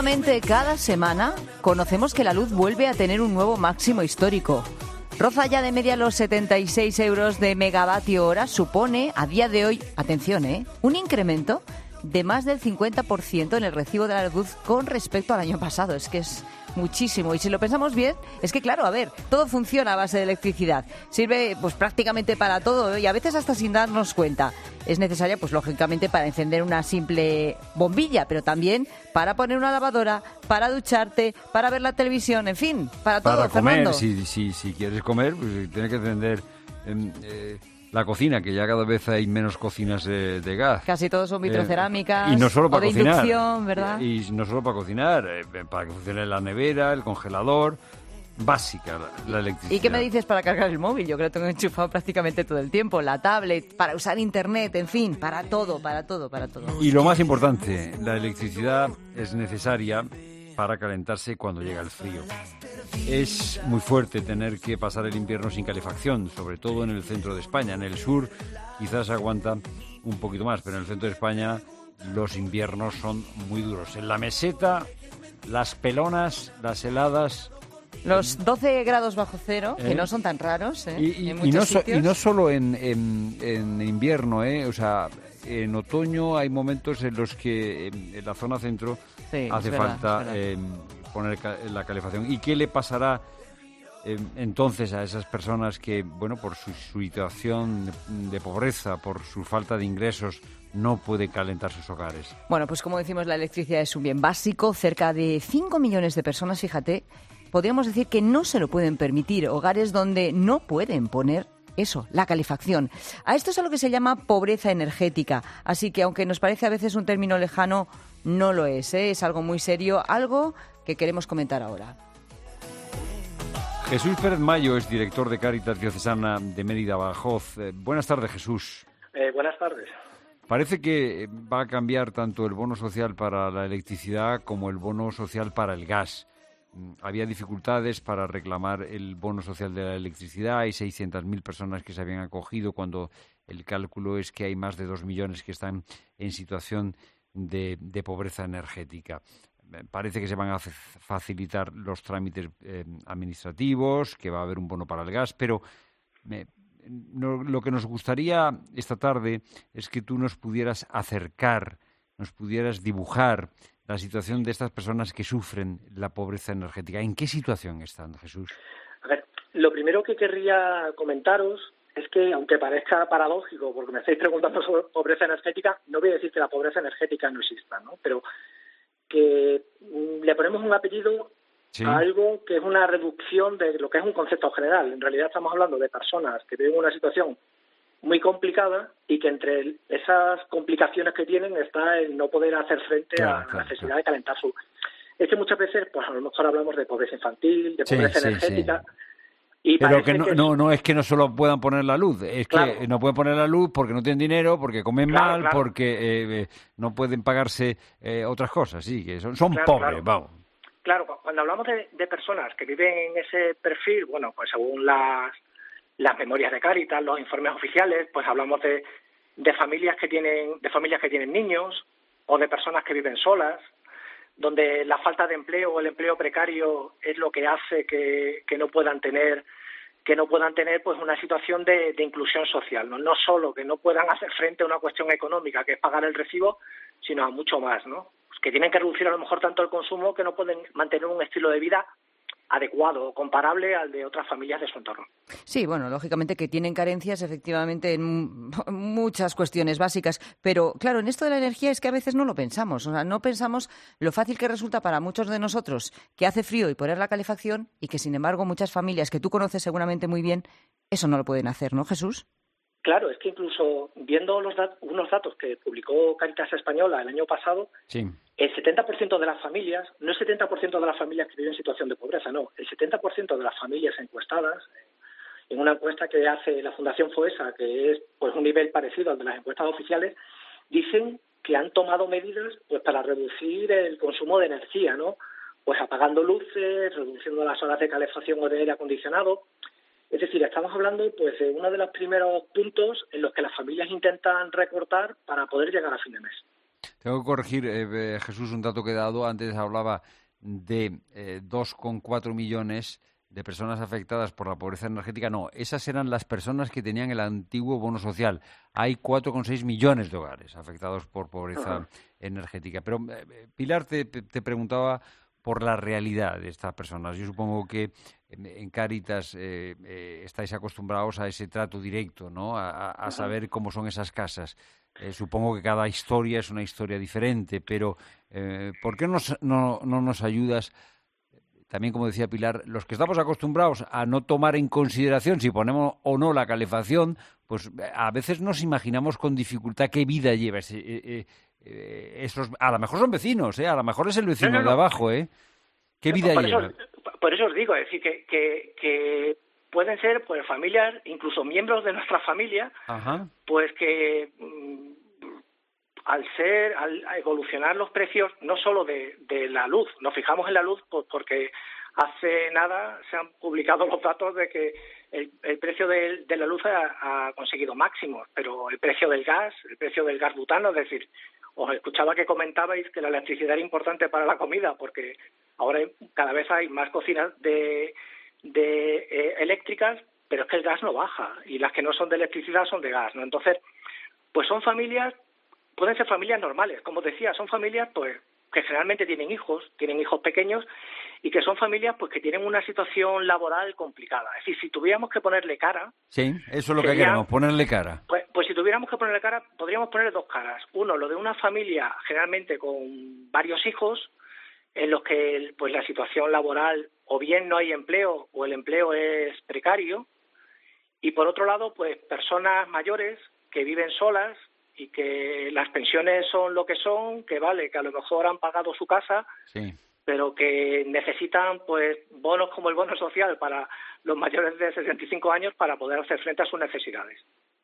Prácticamente cada semana conocemos que la luz vuelve a tener un nuevo máximo histórico. Roza ya de media los 76 euros de megavatio hora. Supone, a día de hoy, atención, un incremento de más del 50% en el recibo de la luz con respecto al año pasado. Es que es muchísimo. Y si lo pensamos bien, es que claro, a ver, todo funciona a base de electricidad. Sirve pues prácticamente para todo, y a veces hasta sin darnos cuenta. Es necesaria, pues lógicamente, para encender una simple bombilla, pero también para poner una lavadora, para ducharte, para ver la televisión, en fin, para todo. Para comer, Fernando. si quieres comer, pues tienes que encender la cocina, que ya cada vez hay menos cocinas de gas. Casi todos son vitrocerámicas, y no solo para o de cocinar, inducción, ¿verdad? Y no solo para cocinar, para que funcione la nevera, el congelador. Básica la electricidad. ¿Y qué me dices para cargar el móvil? Yo creo que tengo enchufado prácticamente todo el tiempo, la tablet, para usar internet, en fin, para todo. Y lo más importante, la electricidad es necesaria para calentarse cuando llega el frío. Es muy fuerte tener que pasar el invierno sin calefacción, sobre todo en el centro de España. En el sur quizás aguanta un poquito más, pero en el centro de España los inviernos son muy duros. En la meseta, las pelonas, las heladas... Los 12 grados bajo cero, que no son tan raros, en y muchos sitios. Y no solo en invierno, o sea, en otoño hay momentos en los que en la zona centro hace falta poner la calefacción. ¿Y qué le pasará entonces a esas personas que, bueno, por su situación de pobreza, por su falta de ingresos, no puede calentar sus hogares? Bueno, pues como decimos, la electricidad es un bien básico. Cerca de 5 millones de personas, fíjate, podríamos decir que no se lo pueden permitir. Hogares donde no pueden poner eso, la calefacción. A esto es a lo que se llama pobreza energética. Así que, aunque nos parece a veces un término lejano, no lo es. Es algo muy serio, algo que queremos comentar ahora. Jesús Pérez Mayo es director de Cáritas Diocesana de Mérida Badajoz. Buenas tardes, Jesús. Buenas tardes. Parece que va a cambiar tanto el bono social para la electricidad como el bono social para el gas. Había dificultades para reclamar el bono social de la electricidad. Hay 600.000 personas que se habían acogido, cuando el cálculo es que hay más de 2 millones que están en situación de pobreza energética. Parece que se van a facilitar los trámites administrativos, que va a haber un bono para el gas, pero lo que nos gustaría esta tarde es que tú nos pudieras acercar, nos pudieras dibujar la situación de estas personas que sufren la pobreza energética. ¿En qué situación están, Jesús? A ver, lo primero que querría comentaros es que, aunque parezca paradójico, porque me estáis preguntando sobre pobreza energética, no voy a decir que la pobreza energética no exista, ¿no? Pero que le ponemos un apellido a algo que es una reducción de lo que es un concepto general. En realidad estamos hablando de personas que viven una situación muy complicada y que entre esas complicaciones que tienen está el no poder hacer frente a la necesidad de calentar su... Es que muchas veces, pues a lo mejor hablamos de pobreza infantil, de pobreza energética... Y pero que no es que no solo puedan poner la luz, es que no pueden poner la luz porque no tienen dinero, porque comen mal, porque no pueden pagarse otras cosas, sí, que son pobres, vamos. Claro, cuando hablamos de personas que viven en ese perfil, bueno, pues según las memorias de Cáritas, los informes oficiales, pues hablamos de familias que tienen niños o de personas que viven solas, donde la falta de empleo o el empleo precario es lo que hace que no puedan tener pues una situación de inclusión social, no solo que no puedan hacer frente a una cuestión económica que es pagar el recibo, sino a mucho más, ¿no? Pues que tienen que reducir a lo mejor tanto el consumo que no pueden mantener un estilo de vida adecuado o comparable al de otras familias de su entorno. Sí, bueno, lógicamente que tienen carencias efectivamente en muchas cuestiones básicas, pero claro, en esto de la energía es que a veces no lo pensamos, o sea, no pensamos lo fácil que resulta para muchos de nosotros que hace frío y poner la calefacción, y que sin embargo muchas familias que tú conoces seguramente muy bien, eso no lo pueden hacer, ¿no, Jesús? Claro, es que incluso viendo unos datos que publicó Cáritas Española el año pasado, el 70% de las familias, no el 70% de las familias que viven en situación de pobreza, no, el 70% de las familias encuestadas, en una encuesta que hace la Fundación FOESA, que es pues un nivel parecido al de las encuestas oficiales, dicen que han tomado medidas pues para reducir el consumo de energía, ¿no? Pues apagando luces, reduciendo las horas de calefacción o de aire acondicionado. Es decir, estamos hablando pues de uno de los primeros puntos en los que las familias intentan recortar para poder llegar a fin de mes. Tengo que corregir, Jesús, un dato que he dado. Antes hablaba de 2,4 millones de personas afectadas por la pobreza energética. No, esas eran las personas que tenían el antiguo bono social. Hay 4,6 millones de hogares afectados por pobreza energética. Pero Pilar te preguntaba por la realidad de estas personas. Yo supongo que en Cáritas estáis acostumbrados a ese trato directo, ¿no? A saber cómo son esas casas. Supongo que cada historia es una historia diferente, pero ¿por qué no nos ayudas? También, como decía Pilar, los que estamos acostumbrados a no tomar en consideración si ponemos o no la calefacción, pues a veces nos imaginamos con dificultad qué vida lleva esos. A lo mejor son vecinos, a lo mejor es el vecino de abajo, ¿Qué vida lleva? Por eso os digo, es decir, que pueden ser pues familias, incluso miembros de nuestra familia, pues que al evolucionar los precios, no solo de la luz, nos fijamos en la luz porque hace nada se han publicado los datos de que el precio de la luz ha conseguido máximos, pero el precio del gas butano, es decir, os escuchaba que comentabais que la electricidad era importante para la comida, porque ahora cada vez hay más cocinas eléctricas, pero es que el gas no baja, y las que no son de electricidad son de gas, ¿no? Entonces, pues pueden ser familias normales, como decía, son familias pues que generalmente tienen hijos pequeños, y que son familias pues que tienen una situación laboral complicada. Es decir, si tuviéramos que ponerle cara... Sí, eso es lo que queremos, ponerle cara. Pues si tuviéramos que ponerle cara, podríamos ponerle dos caras. Uno, lo de una familia generalmente con varios hijos, en los que pues la situación laboral o bien no hay empleo o el empleo es precario, y por otro lado, pues personas mayores que viven solas y que las pensiones son lo que son, que a lo mejor han pagado su casa, sí, pero que necesitan pues bonos como el bono social para los mayores de 65 años para poder hacer frente a sus necesidades.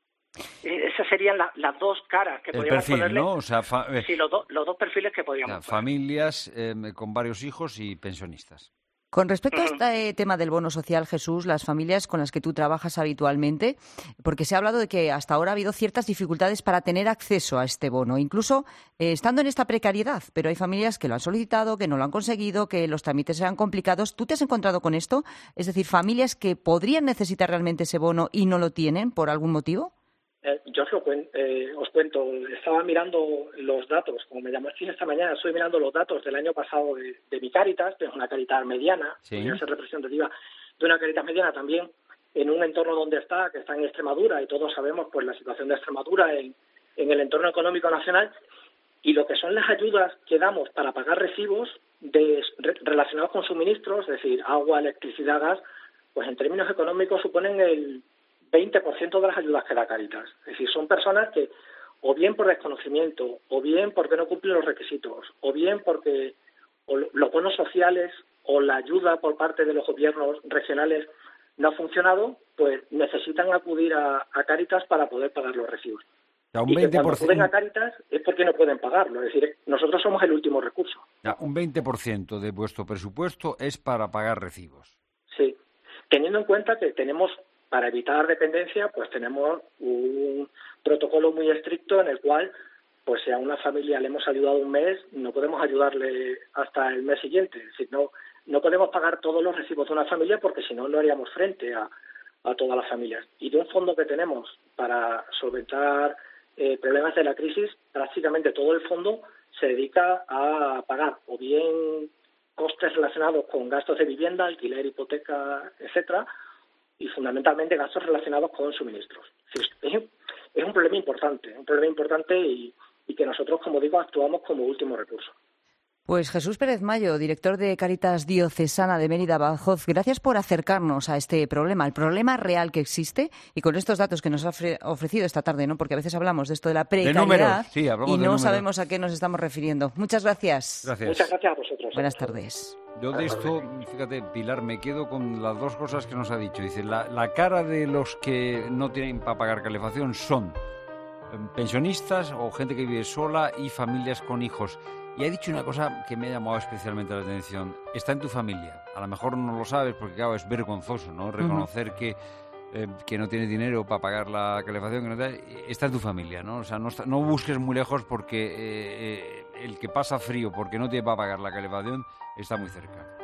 Esas serían las dos caras que podríamos ponerle, ¿no? O sea, sí, los dos perfiles que podríamos poner. Familias con varios hijos y pensionistas. Con respecto a este tema del bono social, Jesús, las familias con las que tú trabajas habitualmente, porque se ha hablado de que hasta ahora ha habido ciertas dificultades para tener acceso a este bono, incluso estando en esta precariedad, pero hay familias que lo han solicitado, que no lo han conseguido, que los trámites eran complicados. ¿Tú te has encontrado con esto? Es decir, familias que podrían necesitar realmente ese bono y no lo tienen por algún motivo. Yo os cuento, estaba mirando los datos, como me llamasteis esta mañana, estoy mirando los datos del año pasado de mi Cáritas, que es una Cáritas mediana, podría ser representativa de una Cáritas mediana también, en un entorno que está en Extremadura, y todos sabemos pues la situación de Extremadura en el entorno económico nacional, y lo que son las ayudas que damos para pagar recibos relacionados con suministros, es decir, agua, electricidad, gas, pues en términos económicos suponen el 20% de las ayudas que da Cáritas. Es decir, son personas que, o bien por desconocimiento, o bien porque no cumplen los requisitos, o bien porque los bonos sociales o la ayuda por parte de los gobiernos regionales no ha funcionado, pues necesitan acudir a Cáritas para poder pagar los recibos. Un y 20%... que cuando acuden a Cáritas es porque no pueden pagarlo. Es decir, nosotros somos el último recurso. Un 20% de vuestro presupuesto es para pagar recibos. Sí, teniendo en cuenta que tenemos... Para evitar dependencia, pues tenemos un protocolo muy estricto en el cual, pues si a una familia le hemos ayudado un mes, no podemos ayudarle hasta el mes siguiente. Es decir, no podemos pagar todos los recibos de una familia porque si no, no haríamos frente a todas las familias. Y de un fondo que tenemos para solventar problemas de la crisis, prácticamente todo el fondo se dedica a pagar o bien costes relacionados con gastos de vivienda, alquiler, hipoteca, etcétera, y fundamentalmente gastos relacionados con suministros. Es un problema importante y que nosotros, como digo, actuamos como último recurso. Pues Jesús Pérez Mayo, director de Cáritas Diocesana de Mérida Badajoz, gracias por acercarnos a este problema, el problema real que existe, y con estos datos que nos ha ofrecido esta tarde, ¿no? Porque a veces hablamos de esto de la precariedad y no sabemos a qué nos estamos refiriendo. Muchas gracias. Muchas gracias a vosotros. Buenas tardes. Yo de esto, fíjate, Pilar, me quedo con las dos cosas que nos ha dicho. Dice, la cara de los que no tienen para pagar calefacción son pensionistas o gente que vive sola y familias con hijos. Y ha dicho una cosa que me ha llamado especialmente la atención. Está en tu familia. A lo mejor no lo sabes porque, claro, es vergonzoso, ¿no? Reconocer que que no tiene dinero para pagar la calefacción, que no está en tu familia, ¿no? O sea, no busques muy lejos porque el que pasa frío porque no tiene para pagar la calefacción está muy cerca.